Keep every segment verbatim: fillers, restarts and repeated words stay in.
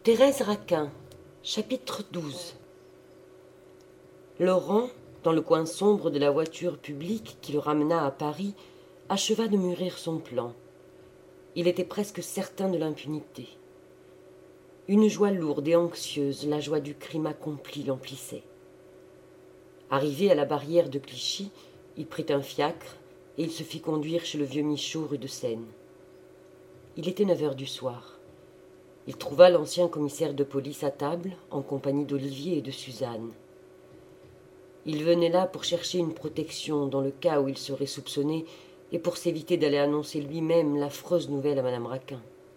Thérèse Raquin, chapitre douze. Laurent, dans le coin sombre de la voiture publique qui le ramena à Paris, acheva de mûrir son plan. Il était presque certain de l'impunité. Une joie lourde et anxieuse, la joie du crime accompli, l'emplissait. Arrivé à la barrière de Clichy, il prit un fiacre et il se fit conduire chez le vieux Michaud rue de Seine. Il était neuf heures du soir. Il trouva l'ancien commissaire de police à table, en compagnie d'Olivier et de Suzanne. Il venait là pour chercher une protection dans le cas où il serait soupçonné et pour s'éviter d'aller annoncer lui-même l'affreuse nouvelle à madame Raquin.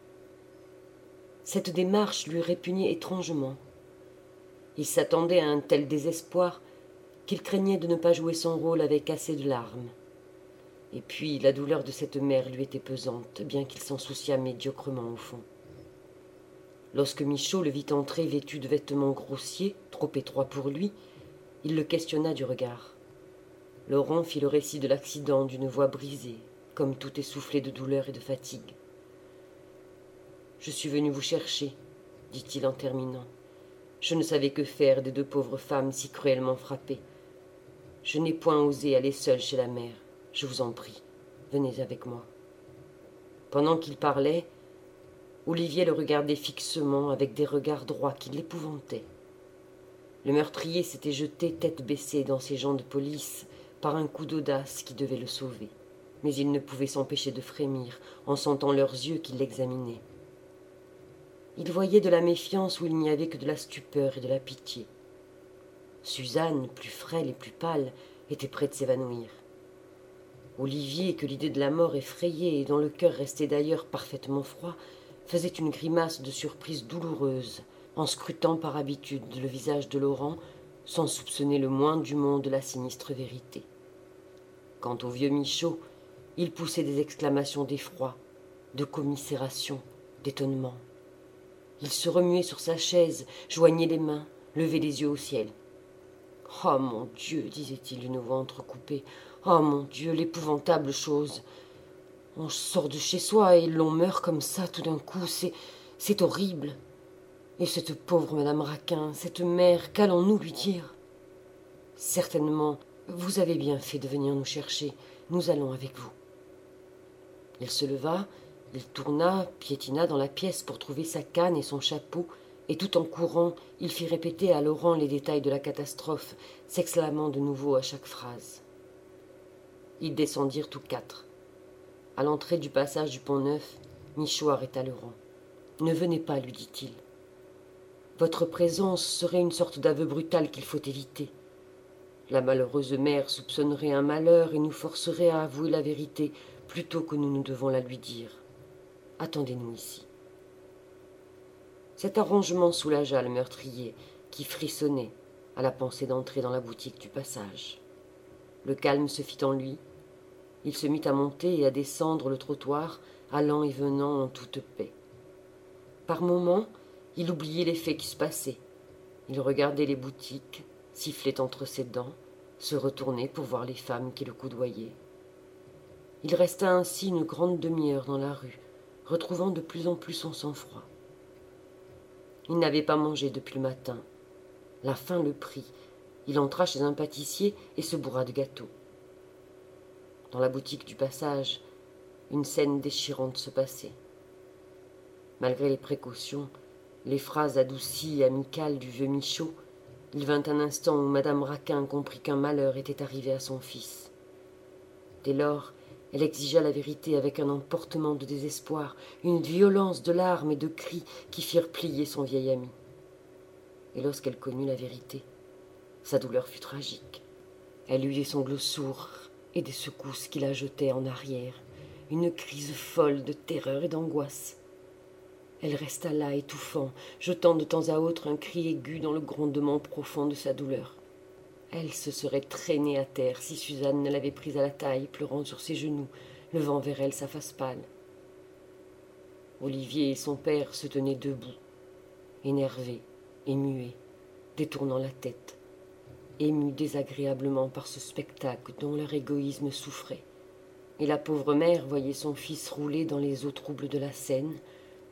Cette démarche lui répugnait étrangement. Il s'attendait à un tel désespoir qu'il craignait de ne pas jouer son rôle avec assez de larmes. Et puis la douleur de cette mère lui était pesante, bien qu'il s'en souciât médiocrement au fond. Lorsque Michaud le vit entrer vêtu de vêtements grossiers, trop étroits pour lui, il le questionna du regard. Laurent fit le récit de l'accident d'une voix brisée, comme tout essoufflé de douleur et de fatigue. « Je suis venu vous chercher, » dit-il en terminant. « Je ne savais que faire des deux pauvres femmes si cruellement frappées. Je n'ai point osé aller seul chez la mère. Je vous en prie, venez avec moi. » Pendant qu'il parlait, Olivier le regardait fixement avec des regards droits qui l'épouvantaient. Le meurtrier s'était jeté tête baissée dans ses gens de police par un coup d'audace qui devait le sauver, mais il ne pouvait s'empêcher de frémir en sentant leurs yeux qui l'examinaient. Il voyait de la méfiance où il n'y avait que de la stupeur et de la pitié. Suzanne, plus frêle et plus pâle, était près de s'évanouir. Olivier, que l'idée de la mort effrayait et dont le cœur restait d'ailleurs parfaitement froid, faisait une grimace de surprise douloureuse en scrutant par habitude le visage de Laurent sans soupçonner le moins du monde la sinistre vérité. Quant au vieux Michaud, il poussait des exclamations d'effroi, de commisération, d'étonnement. Il se remuait sur sa chaise, joignait les mains, levait les yeux au ciel. « Oh mon Dieu !» disait-il d'une voix entrecoupée. « Oh mon Dieu, l'épouvantable chose ! On sort de chez soi et l'on meurt comme ça tout d'un coup, c'est, c'est horrible. Et cette pauvre madame Raquin, cette mère, qu'allons-nous lui dire ? Certainement, vous avez bien fait de venir nous chercher, nous allons avec vous. » Il se leva, il tourna, piétina dans la pièce pour trouver sa canne et son chapeau, et tout en courant, il fit répéter à Laurent les détails de la catastrophe, s'exclamant de nouveau à chaque phrase. Ils descendirent tous quatre. À l'entrée du passage du Pont-Neuf, Michaud arrêta Laurent. « Ne venez pas, lui dit-il. Votre présence serait une sorte d'aveu brutal qu'il faut éviter. La malheureuse mère soupçonnerait un malheur et nous forcerait à avouer la vérité plutôt que nous ne devons la lui dire. Attendez-nous ici. » Cet arrangement soulagea le meurtrier, qui frissonnait à la pensée d'entrer dans la boutique du passage. Le calme se fit en lui. Il se mit à monter et à descendre le trottoir, allant et venant en toute paix. Par moments, il oubliait les faits qui se passaient. Il regardait les boutiques, sifflait entre ses dents, se retournait pour voir les femmes qui le coudoyaient. Il resta ainsi une grande demi-heure dans la rue, retrouvant de plus en plus son sang-froid. Il n'avait pas mangé depuis le matin. La faim le prit. Il entra chez un pâtissier et se bourra de gâteaux. Dans la boutique du passage, une scène déchirante se passait. Malgré les précautions, les phrases adoucies et amicales du vieux Michaud, il vint un instant où madame Raquin comprit qu'un malheur était arrivé à son fils. Dès lors, elle exigea la vérité avec un emportement de désespoir, une violence de larmes et de cris qui firent plier son vieil ami. Et lorsqu'elle connut la vérité, sa douleur fut tragique. Elle eut des sanglots sourds et des secousses qui la jetaient en arrière, une crise folle de terreur et d'angoisse. Elle resta là, étouffant, jetant de temps à autre un cri aigu dans le grondement profond de sa douleur. Elle se serait traînée à terre si Suzanne ne l'avait prise à la taille, pleurant sur ses genoux, levant vers elle sa face pâle. Olivier et son père se tenaient debout, énervés et muets, détournant la tête, émus désagréablement par ce spectacle dont leur égoïsme souffrait. Et la pauvre mère voyait son fils rouler dans les eaux troubles de la Seine,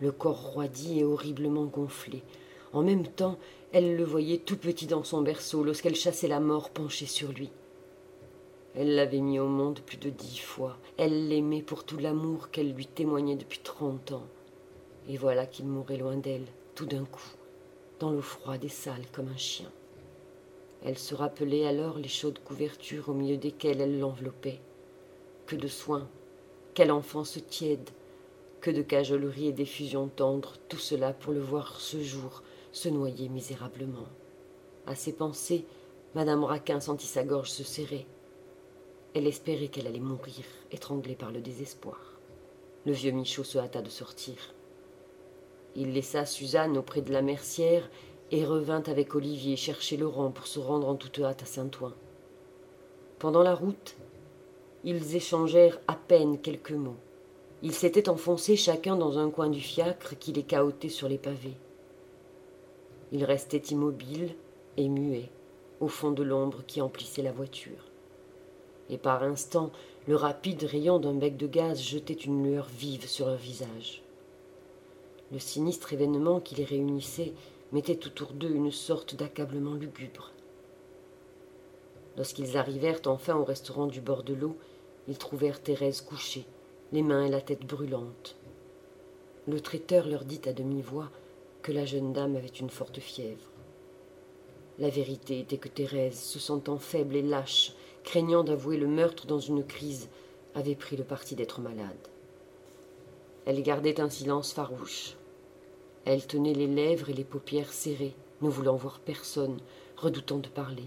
le corps roidi et horriblement gonflé. En même temps, elle le voyait tout petit dans son berceau lorsqu'elle chassait la mort penchée sur lui. Elle l'avait mis au monde plus de dix fois. Elle l'aimait pour tout l'amour qu'elle lui témoignait depuis trente ans. Et voilà qu'il mourait loin d'elle, tout d'un coup, dans l'eau froide et sale comme un chien. Elle se rappelait alors les chaudes couvertures au milieu desquelles elle l'enveloppait. Que de soins, quelle enfance tiède, que de cajolerie et d'effusions tendres, tout cela pour le voir ce jour se noyer misérablement. À ces pensées, madame Raquin sentit sa gorge se serrer. Elle espérait qu'elle allait mourir, étranglée par le désespoir. Le vieux Michaud se hâta de sortir. Il laissa Suzanne auprès de la mercière et revint avec Olivier chercher Laurent pour se rendre en toute hâte à Saint-Ouen. Pendant la route, ils échangèrent à peine quelques mots. Ils s'étaient enfoncés chacun dans un coin du fiacre qui les cahotait sur les pavés. Ils restaient immobiles et muets au fond de l'ombre qui emplissait la voiture. Et par instants, le rapide rayon d'un bec de gaz jetait une lueur vive sur leurs visages. Le sinistre événement qui les réunissait mettait autour d'eux une sorte d'accablement lugubre. Lorsqu'ils arrivèrent enfin au restaurant du bord de l'eau, ils trouvèrent Thérèse couchée, les mains et la tête brûlantes. Le traiteur leur dit à demi-voix que la jeune dame avait une forte fièvre. La vérité était que Thérèse, se sentant faible et lâche, craignant d'avouer le meurtre dans une crise, avait pris le parti d'être malade. Elle gardait un silence farouche. Elle tenait les lèvres et les paupières serrées, ne voulant voir personne, redoutant de parler.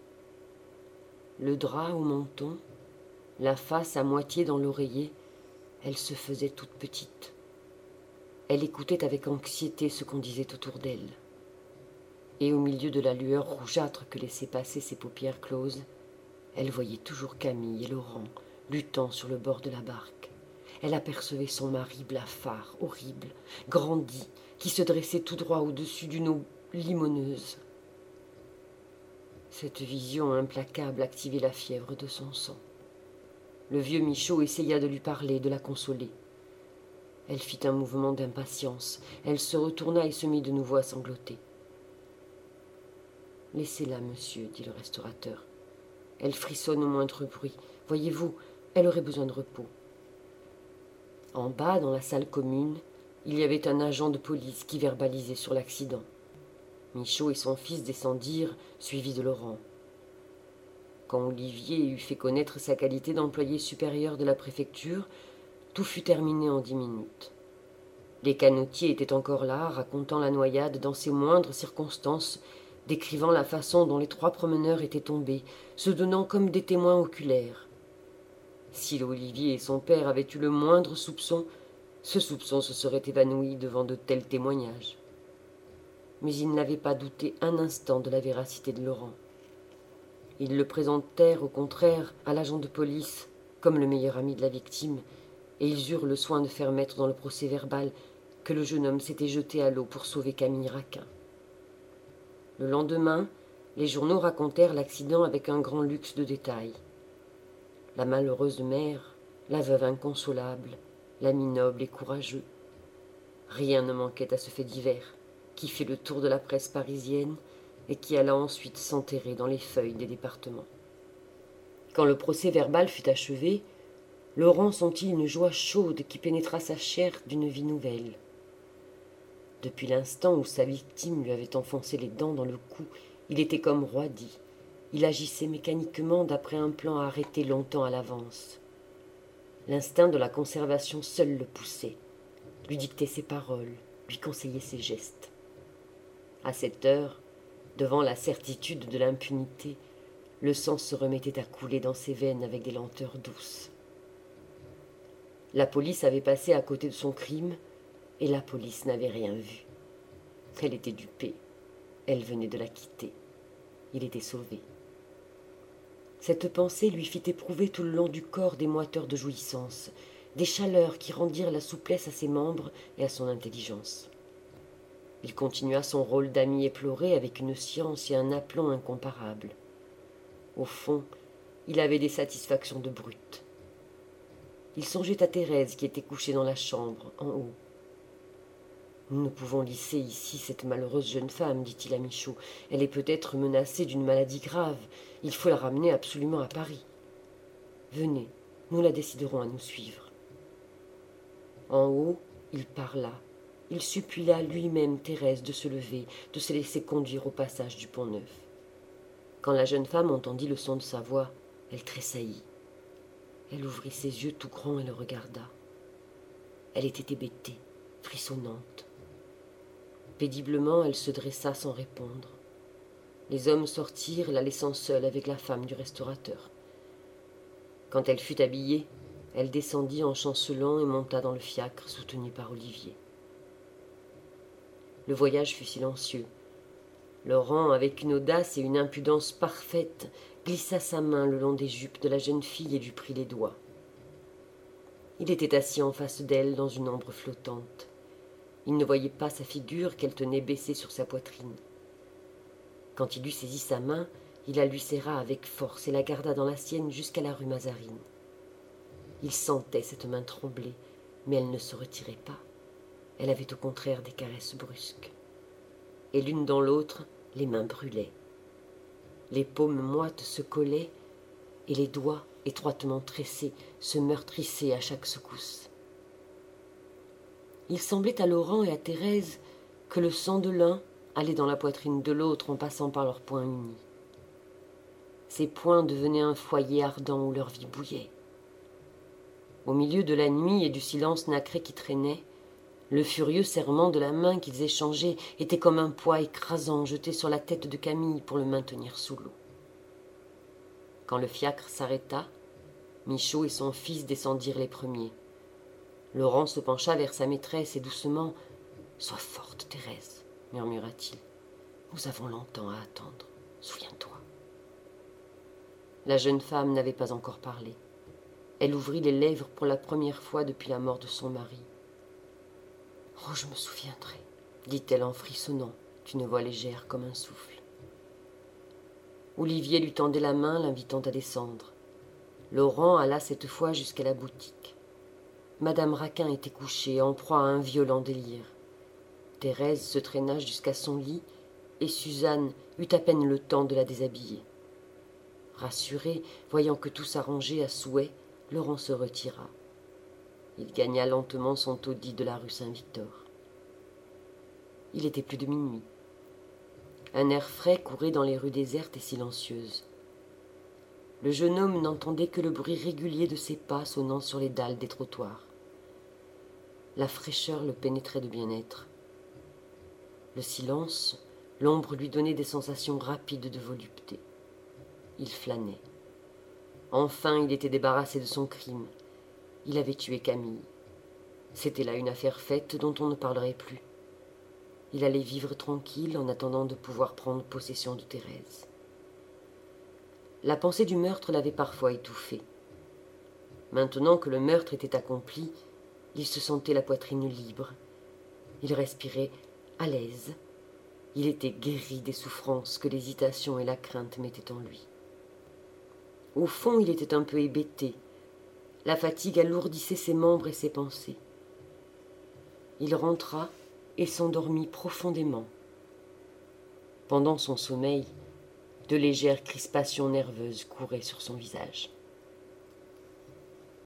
Le drap au menton, la face à moitié dans l'oreiller, elle se faisait toute petite. Elle écoutait avec anxiété ce qu'on disait autour d'elle. Et au milieu de la lueur rougeâtre que laissaient passer ses paupières closes, elle voyait toujours Camille et Laurent luttant sur le bord de la barque. Elle apercevait son mari blafard, horrible, grandi, qui se dressait tout droit au-dessus d'une eau limoneuse. Cette vision implacable activait la fièvre de son sang. Le vieux Michaud essaya de lui parler, de la consoler. Elle fit un mouvement d'impatience. Elle se retourna et se mit de nouveau à sangloter. « Laissez-la, monsieur, dit le restaurateur. Elle frissonne au moindre bruit. Voyez-vous, elle aurait besoin de repos. » En bas, dans la salle commune, il y avait un agent de police qui verbalisait sur l'accident. Michaud et son fils descendirent, suivis de Laurent. Quand Olivier eut fait connaître sa qualité d'employé supérieur de la préfecture, tout fut terminé en dix minutes. Les canotiers étaient encore là, racontant la noyade dans ses moindres circonstances, décrivant la façon dont les trois promeneurs étaient tombés, se donnant comme des témoins oculaires. Si Olivier et son père avaient eu le moindre soupçon, ce soupçon se serait évanoui devant de tels témoignages. Mais ils n'avaient pas douté un instant de la véracité de Laurent. Ils le présentèrent au contraire à l'agent de police comme le meilleur ami de la victime, et ils eurent le soin de faire mettre dans le procès-verbal que le jeune homme s'était jeté à l'eau pour sauver Camille Raquin. Le lendemain, les journaux racontèrent l'accident avec un grand luxe de détails. La malheureuse mère, la veuve inconsolable, l'ami noble et courageux. Rien ne manquait à ce fait divers, qui fit le tour de la presse parisienne et qui alla ensuite s'enterrer dans les feuilles des départements. Quand le procès-verbal fut achevé, Laurent sentit une joie chaude qui pénétra sa chair d'une vie nouvelle. Depuis l'instant où sa victime lui avait enfoncé les dents dans le cou, il était comme roidi. Il agissait mécaniquement d'après un plan arrêté longtemps à l'avance. L'instinct de la conservation seul le poussait, lui dictait ses paroles, lui conseillait ses gestes. À cette heure, devant la certitude de l'impunité, le sang se remettait à couler dans ses veines avec des lenteurs douces. La police avait passé à côté de son crime, et la police n'avait rien vu. Elle était dupée. Elle venait de la quitter. Il était sauvé. Cette pensée lui fit éprouver tout le long du corps des moiteurs de jouissance, des chaleurs qui rendirent la souplesse à ses membres et à son intelligence. Il continua son rôle d'ami éploré avec une science et un aplomb incomparables. Au fond, il avait des satisfactions de brute. Il songeait à Thérèse qui était couchée dans la chambre, en haut. « Nous ne pouvons laisser ici cette malheureuse jeune femme, dit-il à Michaud. Elle est peut-être menacée d'une maladie grave. Il faut la ramener absolument à Paris. Venez, nous la déciderons à nous suivre. » En haut, il parla. Il supplia lui-même Thérèse de se lever, de se laisser conduire au passage du Pont-Neuf. Quand la jeune femme entendit le son de sa voix, elle tressaillit. Elle ouvrit ses yeux tout grands et le regarda. Elle était hébétée, frissonnante. Péniblement, elle se dressa sans répondre. Les hommes sortirent, la laissant seule avec la femme du restaurateur. Quand elle fut habillée, elle descendit en chancelant et monta dans le fiacre, soutenue par Olivier. Le voyage fut silencieux. Laurent, avec une audace et une impudence parfaites, glissa sa main le long des jupes de la jeune fille et lui prit les doigts. Il était assis en face d'elle dans une ombre flottante. Il ne voyait pas sa figure qu'elle tenait baissée sur sa poitrine. Quand il eut saisi sa main, il la lui serra avec force et la garda dans la sienne jusqu'à la rue Mazarine. Il sentait cette main trembler, mais elle ne se retirait pas. Elle avait au contraire des caresses brusques. Et l'une dans l'autre, les mains brûlaient. Les paumes moites se collaient, et les doigts, étroitement tressés, se meurtrissaient à chaque secousse. Il semblait à Laurent et à Thérèse que le sang de l'un allait dans la poitrine de l'autre en passant par leurs poings unis. Ces poings devenaient un foyer ardent où leur vie bouillait. Au milieu de la nuit et du silence nacré qui traînait, le furieux serrement de la main qu'ils échangeaient était comme un poids écrasant jeté sur la tête de Camille pour le maintenir sous l'eau. Quand le fiacre s'arrêta, Michaud et son fils descendirent les premiers. Laurent se pencha vers sa maîtresse et doucement « Sois forte, Thérèse » murmura-t-il. « Nous avons longtemps à attendre, souviens-toi. » La jeune femme n'avait pas encore parlé. Elle ouvrit les lèvres pour la première fois depuis la mort de son mari. « Oh, je me souviendrai, » dit-elle en frissonnant, d'une voix légère comme un souffle. Olivier lui tendait la main, l'invitant à descendre. Laurent alla cette fois jusqu'à la boutique. Madame Raquin était couchée, en proie à un violent délire. Thérèse se traîna jusqu'à son lit, et Suzanne eut à peine le temps de la déshabiller. Rassuré, voyant que tout s'arrangeait à souhait, Laurent se retira. Il gagna lentement son taudis de la rue Saint-Victor. Il était plus de minuit. Un air frais courait dans les rues désertes et silencieuses. Le jeune homme n'entendait que le bruit régulier de ses pas sonnant sur les dalles des trottoirs. La fraîcheur le pénétrait de bien-être. Le silence, l'ombre lui donnait des sensations rapides de volupté. Il flânait. Enfin, il était débarrassé de son crime. Il avait tué Camille. C'était là une affaire faite dont on ne parlerait plus. Il allait vivre tranquille en attendant de pouvoir prendre possession de Thérèse. La pensée du meurtre l'avait parfois étouffé. Maintenant que le meurtre était accompli, il se sentait la poitrine libre. Il respirait à l'aise. Il était guéri des souffrances que l'hésitation et la crainte mettaient en lui. Au fond, il était un peu hébété. La fatigue alourdissait ses membres et ses pensées. Il rentra et s'endormit profondément. Pendant son sommeil, de légères crispations nerveuses couraient sur son visage.